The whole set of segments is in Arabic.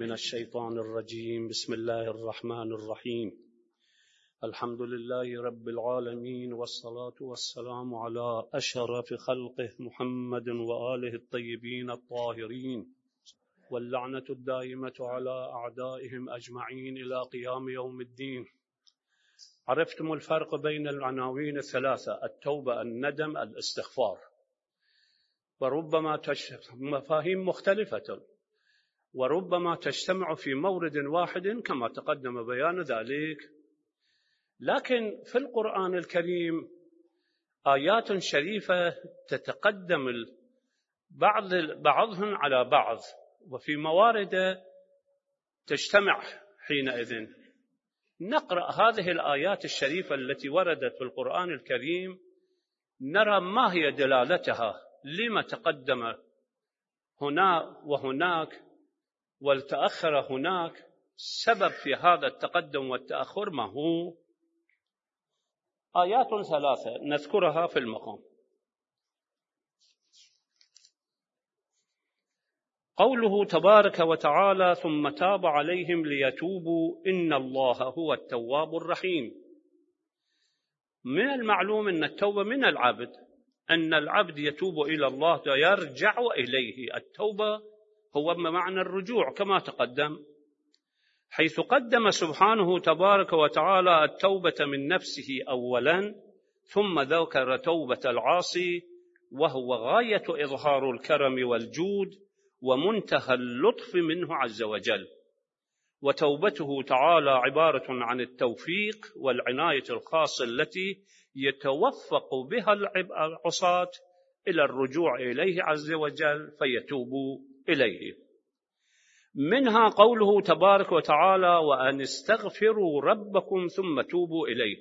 من الشيطان الرجيم. بسم الله الرحمن الرحيم. الحمد لله رب العالمين، والصلاة والسلام على أشرف خلقه محمد وآله الطيبين الطاهرين، واللعنة الدائمة على أعدائهم أجمعين إلى قيام يوم الدين. عرفتم الفرق بين العناوين الثلاثة: التوبة، الندم، الاستغفار، وربما مفاهيم مختلفة، وربما تجتمع في مورد واحد كما تقدم بيان ذلك. لكن في القرآن الكريم آيات شريفة تتقدم بعضهم على بعض، وفي موارد تجتمع حينئذ. نقرأ هذه الآيات الشريفة التي وردت في القرآن الكريم، نرى ما هي دلالتها، لما تقدم هنا وهناك والتأخر هناك، السبب في هذا التقدم والتأخر ما هو. آيات ثلاثة نذكرها في المقام. قوله تبارك وتعالى: ثم تاب عليهم ليتوبوا إن الله هو التواب الرحيم. من المعلوم أن التوبة من العبد، أن العبد يتوب إلى الله ويرجع إليه. التوبة هو بمعنى الرجوع كما تقدم، حيث قدم سبحانه تبارك وتعالى التوبة من نفسه أولا، ثم ذكر توبة العاصي، وهو غاية إظهار الكرم والجود ومنتهى اللطف منه عز وجل. وتوبته تعالى عبارة عن التوفيق والعناية الخاصة التي يتوفق بها العصاة إلى الرجوع إليه عز وجل فيتوبوا إليه. منها قوله تبارك وتعالى: وأن استغفروا ربكم ثم توبوا إليه.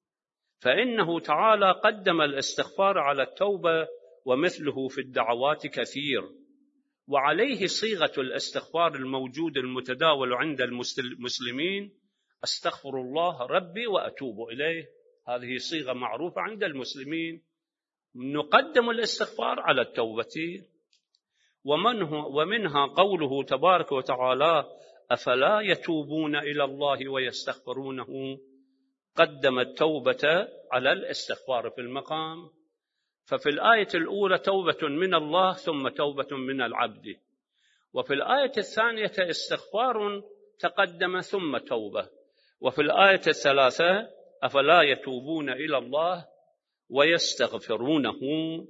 فإنه تعالى قدم الاستغفار على التوبة، ومثله في الدعوات كثير، وعليه صيغة الاستغفار الموجود المتداول عند المسلمين: أستغفر الله ربي وأتوب إليه. هذه صيغة معروفة عند المسلمين. نقدم الاستغفار على التوبة. ومنها قوله تبارك وتعالى: أفلا يتوبون إلى الله ويستغفرونه. قدم التوبة على الاستغفار في المقام. ففي الآية الأولى توبة من الله ثم توبة من العبد، وفي الآية الثانية استغفار تقدم ثم توبة، وفي الآية الثالثة أفلا يتوبون إلى الله ويستغفرونه.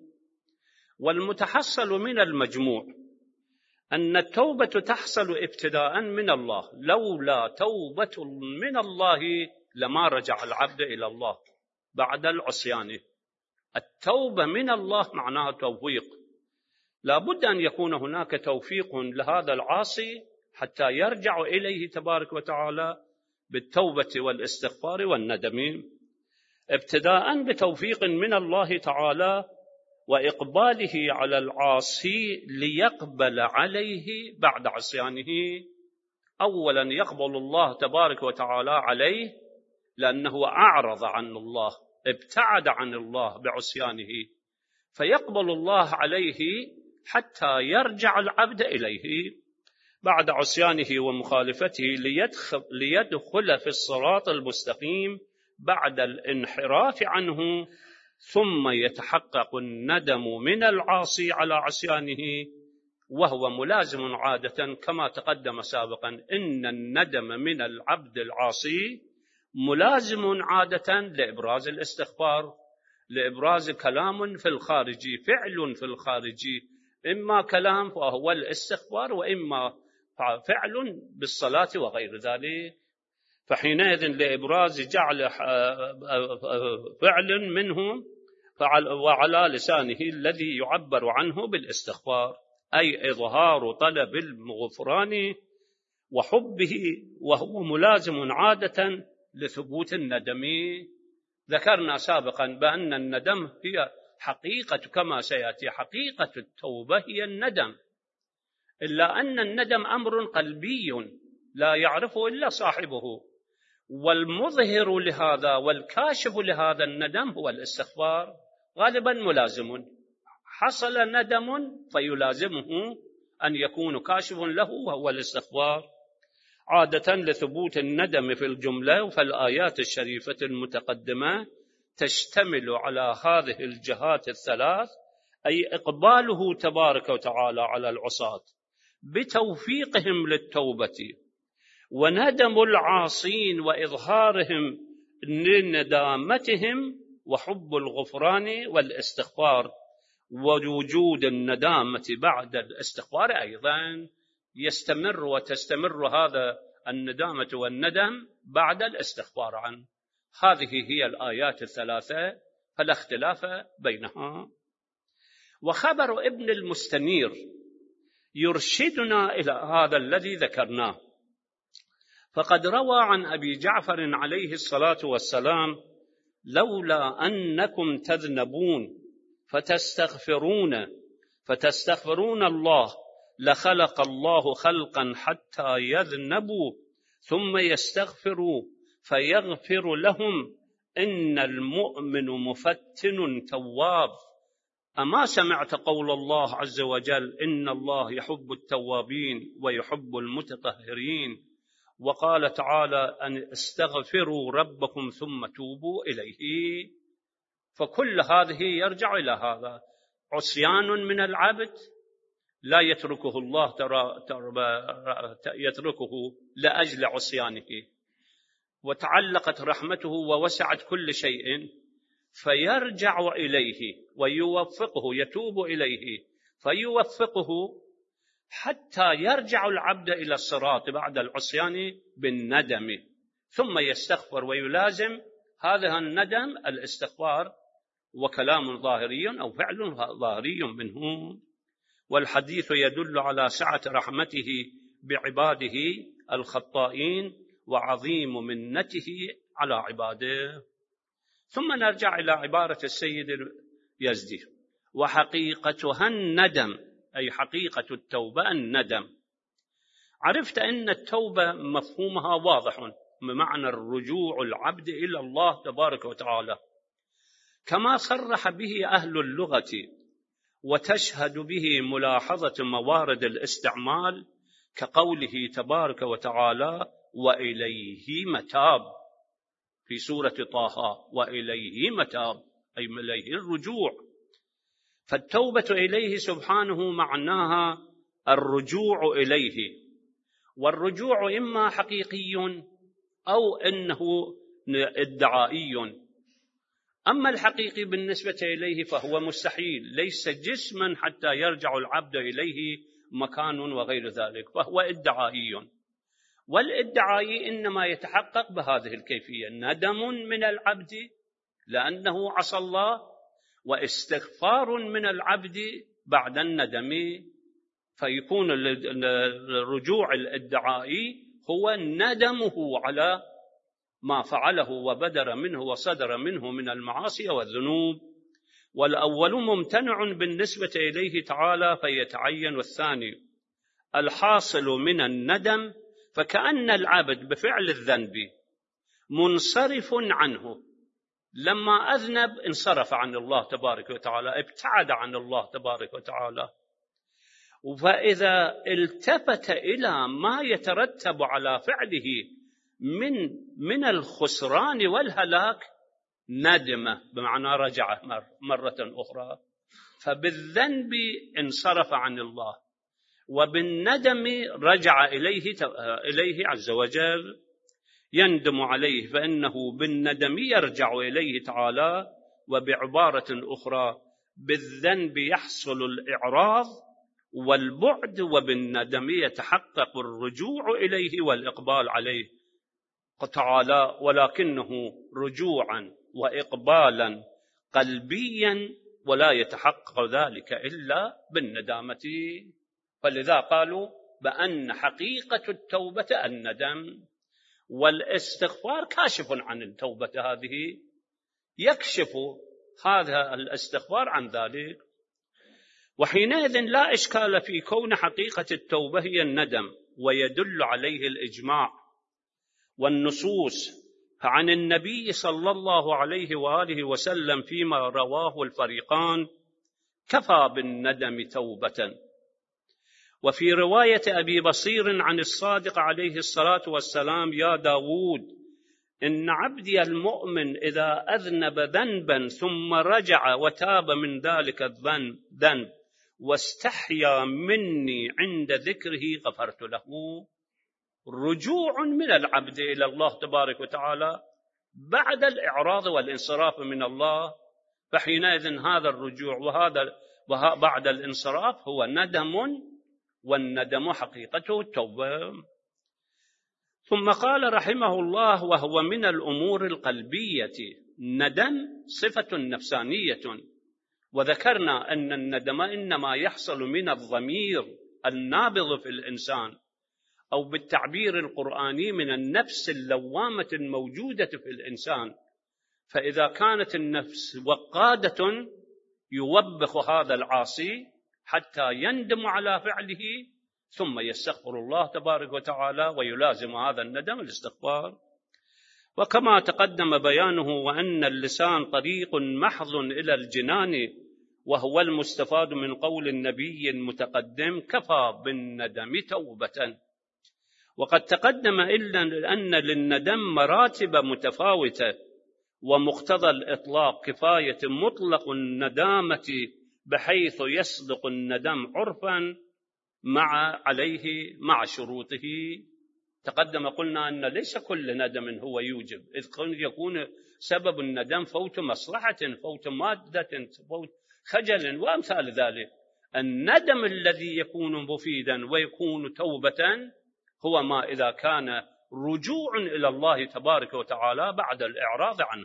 والمتحصل من المجموع أن التوبة تحصل ابتداء من الله. لولا توبة من الله لما رجع العبد إلى الله بعد العصيان. التوبة من الله معناها توفيق، لا بد أن يكون هناك توفيق لهذا العاصي حتى يرجع إليه تبارك وتعالى بالتوبة والاستغفار والندم، ابتداء بتوفيق من الله تعالى وإقباله على العاصي ليقبل عليه بعد عصيانه. أولا يقبل الله تبارك وتعالى عليه لأنه أعرض عن الله، ابتعد عن الله بعصيانه، فيقبل الله عليه حتى يرجع العبد إليه بعد عصيانه ومخالفته ليدخل في الصراط المستقيم بعد الانحراف عنه. ثم يتحقق الندم من العاصي على عصيانه، وهو ملازم عادة كما تقدم سابقا. إن الندم من العبد العاصي ملازم عادة لإبراز الاستغفار، لإبراز كلام في الخارج، فعل في الخارج، إما كلام فهو الاستغفار، وإما فعل بالصلاة وغير ذلك. فحينئذ لإبراز جعل فعل منه وعلى لسانه الذي يعبر عنه بالاستغفار، أي إظهار طلب الغفران وحبه، وهو ملازم عادة لثبوت الندم. ذكرنا سابقا بأن الندم هي حقيقة، كما سيأتي حقيقة التوبة هي الندم، إلا أن الندم أمر قلبي لا يعرفه إلا صاحبه، والمظهر لهذا والكاشف لهذا الندم هو الاستغفار، غالبا ملازم. حصل ندم فيلازمه أن يكون كاشف له وهو الاستغفار. عادة لثبوت الندم في الجملة، فالآيات الشريفة المتقدمة تشتمل على هذه الجهات الثلاث، أي إقباله تبارك وتعالى على العصاة بتوفيقهم للتوبة، وندم العاصين وإظهارهم لندامتهم، وحب الغفران والاستغفار، ووجود الندامة بعد الاستغفار أيضا يستمر وتستمر هذا الندامة والندم بعد الاستغفار عنه. هذه هي الآيات الثلاثة فلا اختلاف بينها. وخبر ابن المستنير يرشدنا إلى هذا الذي ذكرناه، فقد روى عن أبي جعفر عليه الصلاة والسلام: لولا أنكم تذنبون فتستغفرون الله لخلق الله خلقا حتى يذنبوا ثم يستغفروا فيغفر لهم، إن المؤمن مفتن تواب. أما سمعت قول الله عز وجل: إن الله يحب التوابين ويحب المتطهرين، وقال تعالى: أن استغفروا ربكم ثم توبوا إليه. فكل هذه يرجع إلى هذا: عصيان من العبد لا يتركه الله يتركه لأجل عصيانه، وتعلقت رحمته ووسعت كل شيء، فيرجع إليه ويوفقه، يتوب إليه فيوفقه حتى يرجع العبد إلى الصراط بعد العصيان بالندم، ثم يستغفر ويلازم هذا الندم الاستغفار، وكلام ظاهري أو فعل ظاهري منه. والحديث يدل على سعة رحمته بعباده الخطائين وعظيم منته على عباده. ثم نرجع إلى عبارة السيد اليزدي: وحقيقتها الندم، أي حقيقة التوبة الندم. عرفت أن التوبة مفهومها واضح، بمعنى الرجوع العبد إلى الله تبارك وتعالى، كما صرح به أهل اللغة، وتشهد به ملاحظة موارد الاستعمال كقوله تبارك وتعالى: وإليه متاب في سورة طه، وإليه متاب أي إليه الرجوع. فالتوبة إليه سبحانه معناها الرجوع إليه، والرجوع إما حقيقي أو إنه ادعائي. أما الحقيقي بالنسبة إليه فهو مستحيل، ليس جسما حتى يرجع العبد إليه مكان وغير ذلك، فهو ادعائي. والادعائي إنما يتحقق بهذه الكيفية: ندم من العبد لأنه عصى الله، واستغفار من العبد بعد الندم، فيكون الرجوع الادعائي هو ندمه على ما فعله وبدر منه وصدر منه من المعاصي والذنوب، والأول ممتنع بالنسبة إليه تعالى فيتعين الثاني. الحاصل من الندم فكأن العبد بفعل الذنب منصرف عنه، لما أذنب انصرف عن الله تبارك وتعالى، ابتعد عن الله تبارك وتعالى. فإذا التفت إلى ما يترتب على فعله من الخسران والهلاك ندم، بمعنى رجع مرة أخرى، فبالذنب انصرف عن الله، وبالندم رجع إليه عز وجل، يندم عليه، فإنه بالندم يرجع إليه تعالى. وبعبارة أخرى: بالذنب يحصل الإعراض والبعد، وبالندم يتحقق الرجوع إليه والإقبال عليه تعالى، ولكنه رجوعا وإقبالا قلبيا، ولا يتحقق ذلك إلا بالندامة. فلذا قالوا بأن حقيقة التوبة الندم، والاستغفار كاشف عن التوبة هذه، يكشف هذا الاستغفار عن ذلك. وحينئذ لا إشكال في كون حقيقة التوبة هي الندم، ويدل عليه الإجماع والنصوص. فعن النبي صلى الله عليه وآله وسلم فيما رواه الفريقان: كفى بالندم توبة. وفي رواية أبي بصير عن الصادق عليه الصلاة والسلام: يا داود، إن عبدي المؤمن إذا أذنب ذنبا ثم رجع وتاب من ذلك الذنب واستحيا مني عند ذكره غفرت له. رجوع من العبد إلى الله تبارك وتعالى بعد الإعراض والانصراف من الله، فحينئذ هذا الرجوع وهذا بعد الانصراف هو ندم، والندم حقيقته التوبة. ثم قال رحمه الله: وهو من الأمور القلبية. ندم صفة نفسانية، وذكرنا أن الندم إنما يحصل من الضمير النابض في الإنسان، أو بالتعبير القرآني من النفس اللوامة الموجودة في الإنسان. فإذا كانت النفس وقادة يوبخ هذا العاصي حتى يندم على فعله، ثم يستغفر الله تبارك وتعالى ويلازم هذا الندم الاستغفار. وكما تقدم بيانه وأن اللسان طريق محض إلى الجنان، وهو المستفاد من قول النبي المتقدم: كفى بالندم توبة. وقد تقدم إلا أن للندم مراتب متفاوتة، ومقتضى الإطلاق كفاية مطلق الندامة بحيث يصدق الندم عرفا مع شروطه. تقدم قلنا أن ليس كل ندم هو يوجب، إذ يكون سبب الندم فوت مصلحة، فوت مادة، فوت خجل وأمثال ذلك. الندم الذي يكون مفيدا ويكون توبة هو ما إذا كان رجوع إلى الله تبارك وتعالى بعد الإعراض عنه.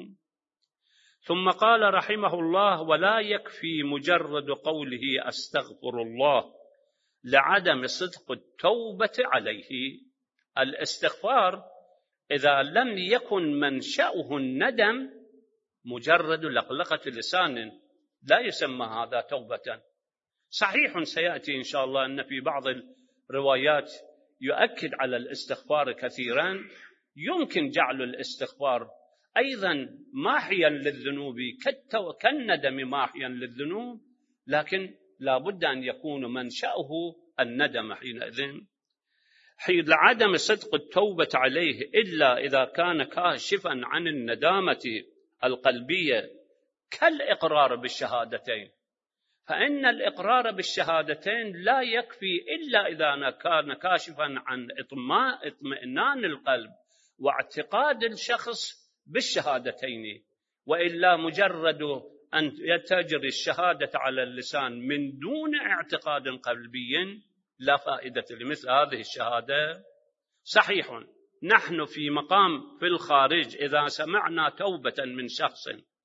ثم قال رحمه الله: ولا يكفي مجرد قوله أستغفر الله لعدم صدق التوبة عليه. الاستغفار إذا لم يكن منشأه الندم، مجرد لقلقة لسان، لا يسمى هذا توبة. صحيح سيأتي إن شاء الله أن في بعض الروايات يؤكد على الاستغفار كثيرا، يمكن جعل الاستغفار أيضا ماحيا للذنوب كالندم ماحيا للذنوب، لكن لا بد أن يكون منشأه الندم حينئذ. حين عدم صدق التوبة عليه إلا إذا كان كاشفا عن الندامة القلبية كالإقرار بالشهادتين، فإن الإقرار بالشهادتين لا يكفي إلا إذا كان كاشفا عن اطمئنان القلب واعتقاد الشخص بالشهادتين، وإلا مجرد أن تجري الشهادة على اللسان من دون اعتقاد قلبي لا فائدة لمثل هذه الشهادة. صحيح نحن في مقام في الخارج إذا سمعنا توبة من شخص،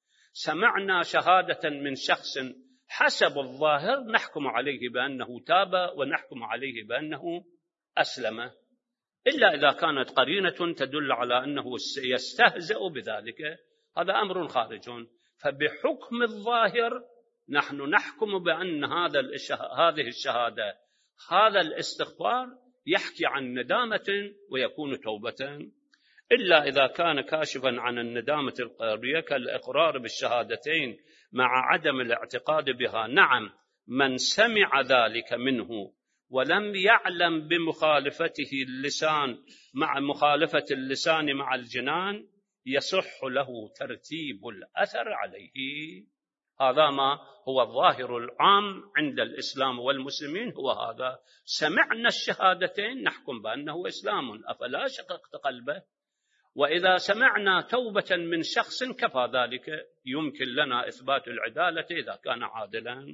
سمعنا شهادة من شخص، حسب الظاهر نحكم عليه بأنه تاب ونحكم عليه بأنه أسلم، إلا إذا كانت قرينة تدل على أنه يستهزئ بذلك، هذا أمر خارج. فبحكم الظاهر نحن نحكم بأن هذه الشهادة، هذا الاستغفار يحكي عن ندامة ويكون توبة، إلا إذا كان كاشفا عن الندامة القلبية كالإقرار بالشهادتين مع عدم الاعتقاد بها. نعم، من سمع ذلك منه ولم يعلم بمخالفته اللسان مع مخالفة اللسان مع الجنان يصح له ترتيب الأثر عليه. هذا ما هو الظاهر العام عند الإسلام والمسلمين، هو هذا: سمعنا الشهادتين نحكم بأنه إسلام، أفلا شققت قلبه؟ وإذا سمعنا توبة من شخص كفى ذلك، يمكن لنا إثبات العدالة إذا كان عادلا.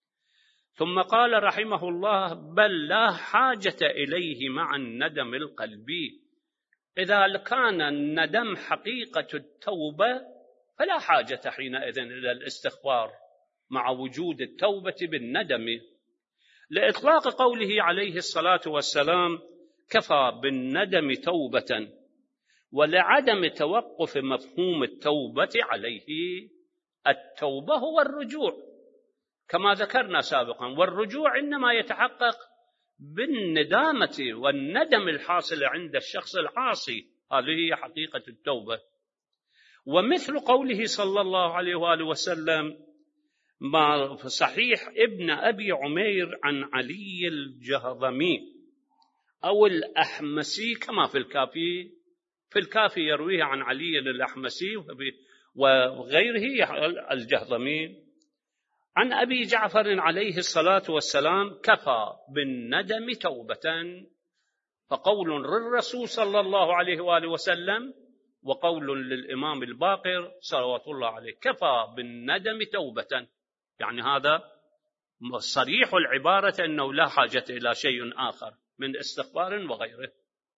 ثم قال رحمه الله: بل لا حاجة إليه مع الندم القلبي. إذا كان الندم حقيقة التوبة فلا حاجة حينئذ إلى الاستغفار مع وجود التوبة بالندم، لإطلاق قوله عليه الصلاة والسلام: كفى بالندم توبة، ولعدم توقف مفهوم التوبة عليه. التوبة هو الرجوع كما ذكرنا سابقا، والرجوع إنما يتحقق بالندامة والندم الحاصل عند الشخص العاصي، هذه هي حقيقة التوبة. ومثل قوله صلى الله عليه وآله وسلم: ما في صحيح ابن أبي عمير عن علي الجهضمي أو الأحمسي كما في الكافي. في الكافي يرويه عن علي الأحمسي وغيره الجهضمي عن أبي جعفر عليه الصلاة والسلام: كفى بالندم توبة. فقول للرسول صلى الله عليه وآله وسلم وقول للإمام الباقر صلوات الله عليه: كفى بالندم توبة، يعني هذا صريح العبارة أنه لا حاجة إلى شيء آخر من استغفار وغيره.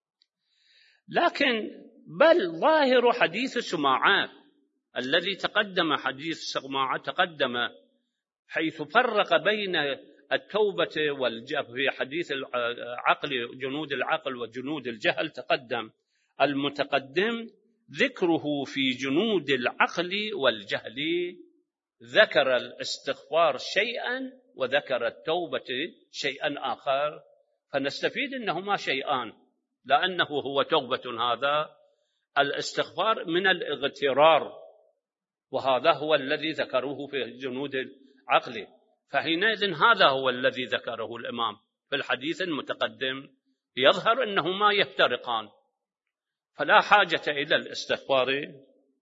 لكن بل ظاهر حديث سماعة الذي تقدم، حديث سماعة تقدم حيث فرق بين التوبة في حديث العقل، جنود العقل وجنود الجهل تقدم. المتقدم ذكره في جنود العقل والجهل، ذكر الاستغفار شيئا وذكر التوبة شيئا آخر، فنستفيد أنهما شيئان، لأنه هو توبة هذا الاستغفار من الاغترار، وهذا هو الذي ذكروه في جنود العقل، فحينئذ هذا هو الذي ذكره الإمام في الحديث المتقدم، يظهر أنهما يفترقان، فلا حاجة إلى الاستغفار.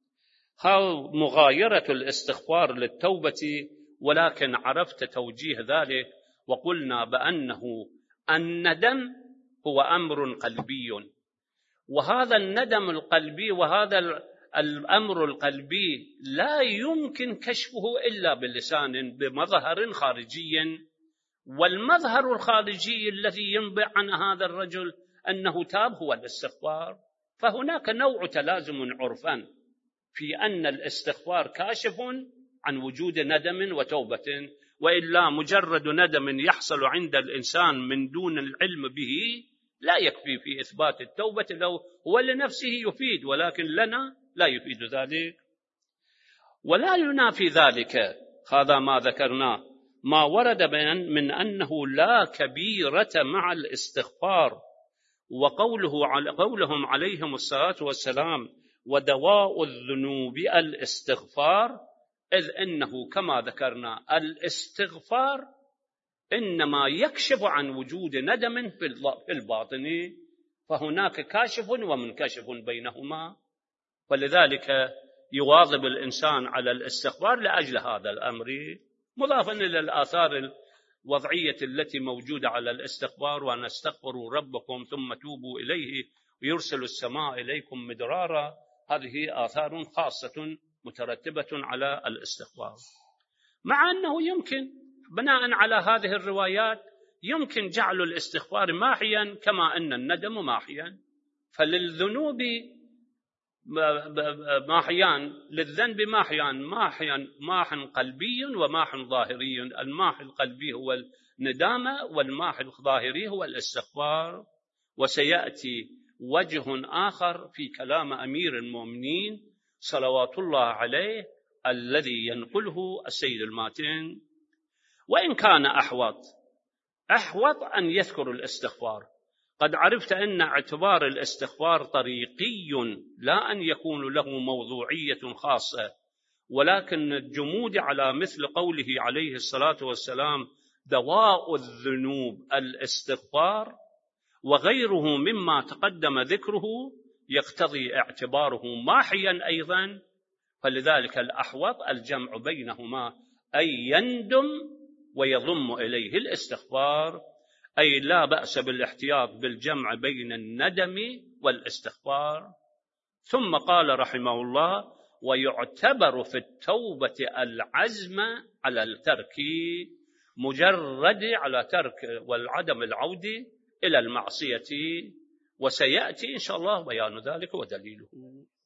مغايرة الاستغفار للتوبة، ولكن عرفت توجيه ذلك وقلنا بأنه الندم هو أمر قلبي، وهذا الندم القلبي وهذا الأمر القلبي لا يمكن كشفه إلا باللسان بمظهر خارجي، والمظهر الخارجي الذي ينبئ عن هذا الرجل أنه تاب هو الاستغفار. فهناك نوع تلازم عرفا في أن الاستغفار كاشف عن وجود ندم وتوبة، وإلا مجرد ندم يحصل عند الإنسان من دون العلم به لا يكفي في إثبات التوبة، لو هو لنفسه يفيد، ولكن لنا لا يفيد ذلك. ولا ينافي ذلك هذا ما ذكرناه ما ورد من أنه لا كبيرة مع الاستغفار، وقولهم عليهم الصلاة والسلام: ودواء الذنوب الاستغفار، إذ إنه كما ذكرنا الاستغفار إنما يكشف عن وجود ندم في الباطن، فهناك كاشف ومنكشف بينهما، ولذلك يواظب الإنسان على الاستغفار لأجل هذا الأمر، مضافا إلى الآثار الوضعية التي موجودة على الاستغفار: وأن استغفروا ربكم ثم توبوا إليه ويرسل السماء إليكم مدرارا. هذه آثار خاصة مترتبة على الاستغفار، مع أنه يمكن بناء على هذه الروايات يمكن جعل الاستغفار ماحيا كما أن الندم ماحيا، فللذنوب ماحيان، للذنب ماح قلبي وماح ظاهري. الماح القلبي هو الندامة، والماح الظاهري هو الاستغفار. وسيأتي وجه آخر في كلام أمير المؤمنين صلوات الله عليه الذي ينقله السيد الماتن. وإن كان أحوط أن يذكر الاستغفار. قد عرفت أن اعتبار الاستغفار طريقي، لا أن يكون له موضوعية خاصة، ولكن الجمود على مثل قوله عليه الصلاة والسلام: دواء الذنوب الاستغفار، وغيره مما تقدم ذكره يقتضي اعتباره ماحيا أيضا، فلذلك الأحوط الجمع بينهما، أي يندم ويضم إليه الاستغفار، أي لا بأس بالاحتياط بالجمع بين الندم والاستغفار. ثم قال رحمه الله: ويعتبر في التوبة العزم على الترك، مجرد على ترك والعدم العودة إلى المعصية، وسيأتي إن شاء الله بيان ذلك ودليله.